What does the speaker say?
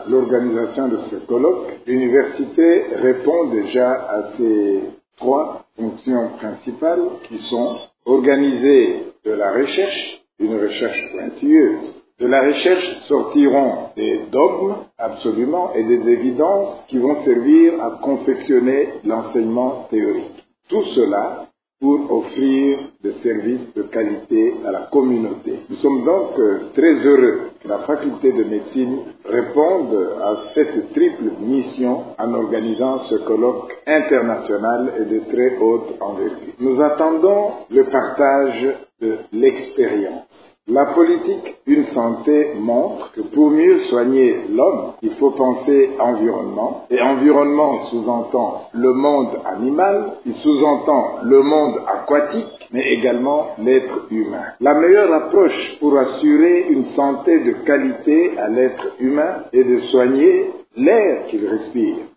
l'organisation de ce colloque, l'université répond déjà à ces 3 fonctions principales qui sont organiser de la recherche, une recherche pointilleuse. De la recherche sortiront des dogmes, absolument, et des évidences qui vont servir à confectionner l'enseignement théorique. Tout cela pour offrir des services de qualité à la communauté. Nous sommes donc très heureux que la faculté de médecine réponde à cette triple mission en organisant ce colloque international et de très haute envergure. Nous attendons le partage de l'expérience. La politique Une santé montre que pour mieux soigner l'homme, il faut penser environnement. Et environnement sous-entend le monde animal, il sous-entend le monde aquatique, mais également l'être humain. La meilleure approche pour assurer une santé de qualité à l'être humain est de soigner l'air qu'il respire.